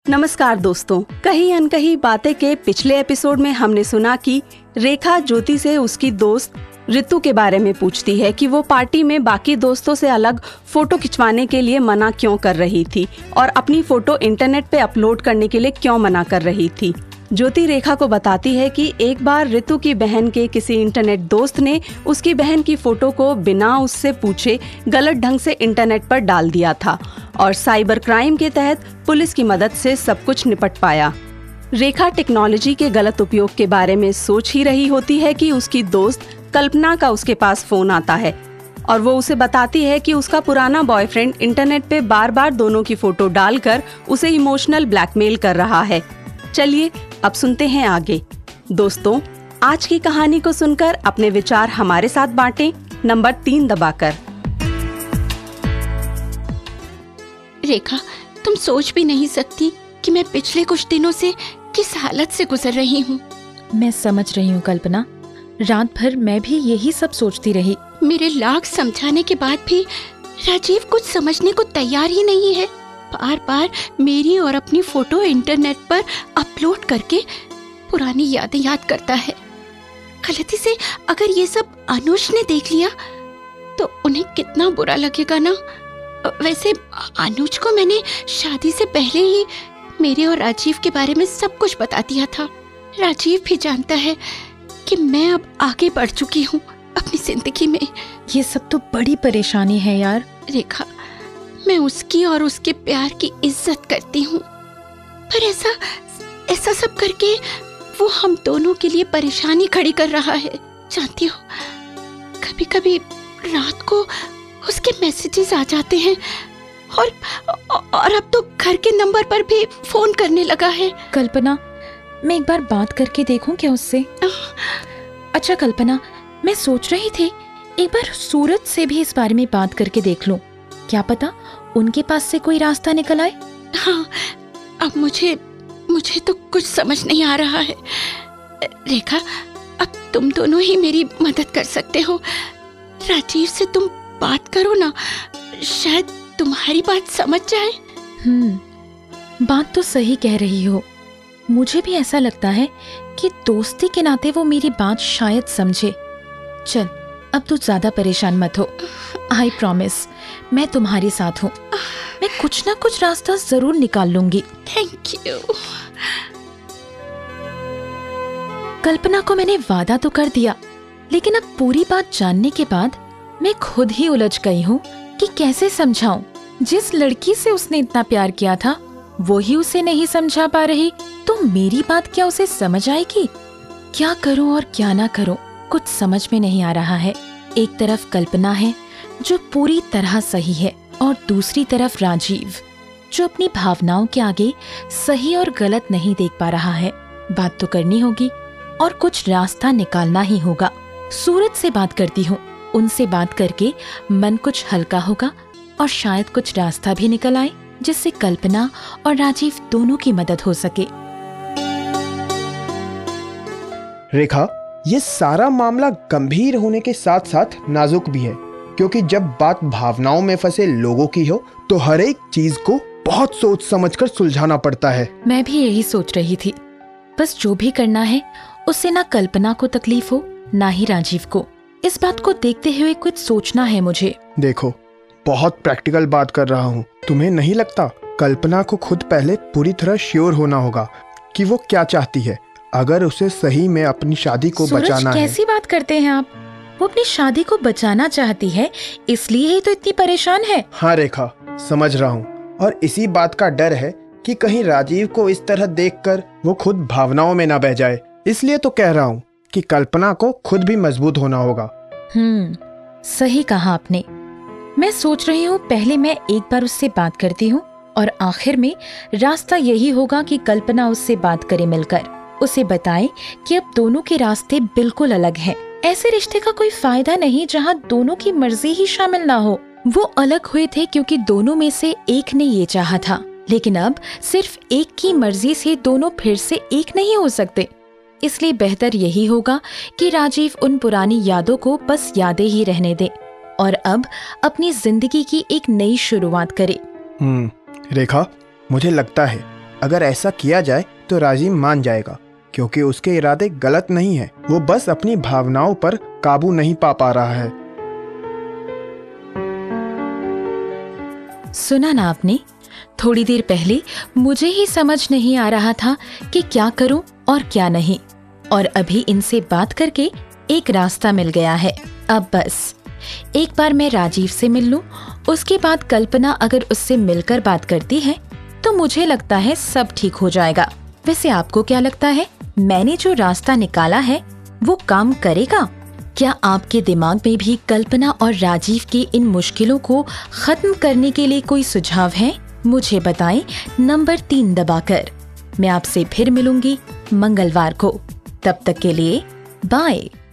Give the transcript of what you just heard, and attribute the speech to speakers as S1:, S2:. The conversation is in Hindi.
S1: नमस्कार दोस्तों, कहीं अनकहीं बातें के पिछले एपिसोड में हमने सुना कि रेखा ज्योति से उसकी दोस्त ऋतु के बारे में पूछती है कि वो पार्टी में बाकी दोस्तों से अलग फोटो खिंचवाने के लिए मना क्यों कर रही थी और अपनी फोटो इंटरनेट पे अपलोड करने के लिए क्यों मना कर रही थी। ज्योति रेखा को बताती है कि एक बार ऋतु की बहन के किसी इंटरनेट दोस्त ने उसकी बहन की फोटो को बिना उससे पूछे गलत ढंग से इंटरनेट पर डाल दिया था और साइबर क्राइम के तहत पुलिस की मदद से सब कुछ निपट पाया। रेखा टेक्नोलॉजी के गलत उपयोग के बारे में सोच ही रही होती है कि उसकी दोस्त कल्पना का उसके पास फोन आता है और वो उसे बताती है कि उसका पुराना बॉयफ्रेंड इंटरनेट पे बार बार दोनों की फोटो डालकर उसे इमोशनल ब्लैकमेल कर रहा है। चलिए अब सुनते हैं आगे। दोस्तों, आज की कहानी को सुनकर अपने विचार हमारे साथ बांटें नंबर 3 दबाकर।
S2: रेखा, तुम सोच भी नहीं सकती कि मैं पिछले कुछ दिनों से किस हालत से गुजर रही हूँ।
S3: मैं समझ रही हूँ कल्पना, रात भर मैं भी यही सब सोचती रही।
S2: मेरे लाख समझाने के बाद भी राजीव कुछ समझने को तैयार ही नहीं है। बार बार मेरी और अपनी फोटो इंटरनेट पर अपलोड करके पुरानी यादें याद करता है। गलती से अगर ये सब अनुज ने देख लिया तो उन्हें कितना बुरा लगेगा ना। वैसे अनुज को मैंने शादी से पहले ही मेरे और राजीव के बारे में सब कुछ बता दिया था। राजीव भी जानता है कि मैं अब आगे बढ़ चुकी हूँ अपनी जिंदगी में।
S3: ये सब तो बड़ी परेशानी है यार।
S2: रेखा, मैं उसकी और उसके प्यार की इज्जत करती हूँ, पर ऐसा सब करके वो हम दोनों के लिए परेशानी खड़ी कर रहा है। जानती हो, कभी कभी रात को उसके मैसेजेस आ जाते हैं और अब तो घर के नंबर पर भी फोन करने लगा है।
S3: कल्पना, मैं एक बार बात करके देखूं क्या उससे? अच्छा कल्पना, मैं सोच रही थी एक बार सूरज से भी इस बारे में बात करके देख लूं। क्या पता उनके पास से कोई रास्ता निकल आए।
S2: हाँ, अब मुझे तो कुछ समझ नहीं आ रहा है। रेखा, अब तुम दोनों ही मेरी मदद कर सकते हो। राजीव से तुम बात करो ना, शायद तुम्हारी बात समझ जाए।
S3: बात तो सही कह रही हो। मुझे भी ऐसा लगता है कि दोस्ती के नाते वो मेरी बात शायद समझे। चल, अब तू ज्यादा परेशान मत हो। आई प्रॉमिस, मैं तुम्हारे साथ हूँ। मैं कुछ ना कुछ रास्ता जरूर निकाल लूंगी।
S2: Thank you.
S3: कल्पना को मैंने वादा तो कर दिया, लेकिन अब पूरी बात जानने के बाद मैं खुद ही उलझ गई हूँ कि कैसे समझाऊं। जिस लड़की से उसने इतना प्यार किया था वो ही उसे नहीं समझा पा रही, तो मेरी बात क्या उसे समझ आएगी? क्या करूं और क्या ना करूं, कुछ समझ में नहीं आ रहा है। एक तरफ कल्पना है जो पूरी तरह सही है और दूसरी तरफ राजीव जो अपनी भावनाओं के आगे सही और गलत नहीं देख पा रहा है। बात तो करनी होगी और कुछ रास्ता निकालना ही होगा। सूरज से बात करती हूँ, उनसे बात करके मन कुछ हल्का होगा और शायद कुछ रास्ता भी निकल आए जिससे कल्पना और राजीव दोनों की मदद हो सके।
S4: रेखा, ये सारा मामला गंभीर होने के साथ साथ नाजुक भी है, क्योंकि जब बात भावनाओं में फंसे लोगों की हो तो हर एक चीज को बहुत सोच समझकर सुलझाना पड़ता है।
S3: मैं भी यही सोच रही थी। बस जो भी करना है उससे ना कल्पना को तकलीफ हो ना ही राजीव को। इस बात को देखते हुए कुछ सोचना है मुझे।
S4: देखो, बहुत प्रैक्टिकल बात कर रहा हूँ। तुम्हें नहीं लगता कल्पना को खुद पहले पूरी तरह श्योर होना होगा कि वो क्या चाहती है? अगर उसे सही में अपनी शादी को बचाना है।
S3: कैसी बात करते हैं आप? वो अपनी शादी को बचाना चाहती है, इसलिए ही तो इतनी परेशान है।
S4: हाँ रेखा, समझ रहा हूँ, और इसी बात का डर है कि कहीं राजीव को इस तरह देखकर वो खुद भावनाओं में ना बह जाए। इसलिए तो कह रहा हूँ कि कल्पना को खुद भी मजबूत होना होगा।
S3: सही कहा आपने। मैं सोच रही हूँ पहले मैं एक बार उससे बात करती हूँ और आखिर में रास्ता यही होगा कि कल्पना उससे बात करे मिलकर, उसे बताए कि अब दोनों के रास्ते बिल्कुल अलग हैं। ऐसे रिश्ते का कोई फायदा नहीं जहाँ दोनों की मर्जी ही शामिल ना हो। वो अलग हुए थे क्योंकि दोनों में से एक ने ये चाहा था, लेकिन अब सिर्फ एक की मर्जी से दोनों फिर से एक नहीं हो सकते। इसलिए बेहतर यही होगा कि राजीव उन पुरानी यादों को बस यादें ही रहने दे और अब अपनी जिंदगी की एक नई शुरुआत करे।
S4: रेखा, मुझे लगता है अगर ऐसा किया जाए तो राजीव मान जाएगा, क्योंकि उसके इरादे गलत नहीं है। वो बस अपनी भावनाओं पर काबू नहीं पा रहा है।
S3: सुना ना आपने, थोड़ी देर पहले मुझे ही समझ नहीं आ रहा था कि क्या करूं और क्या नहीं, और अभी इनसे बात करके एक रास्ता मिल गया है। अब बस एक बार मैं राजीव से मिल लूं, उसके बाद कल्पना अगर उससे मिलकर बात करती है तो मुझे लगता है सब ठीक हो जाएगा। वैसे आपको क्या लगता है, मैंने जो रास्ता निकाला है वो काम करेगा? क्या आपके दिमाग में भी कल्पना और राजीव की इन मुश्किलों को खत्म करने के लिए कोई सुझाव है? मुझे बताएं नंबर 3 दबाकर। मैं आपसे फिर मिलूंगी मंगलवार को। तब तक के लिए बाय।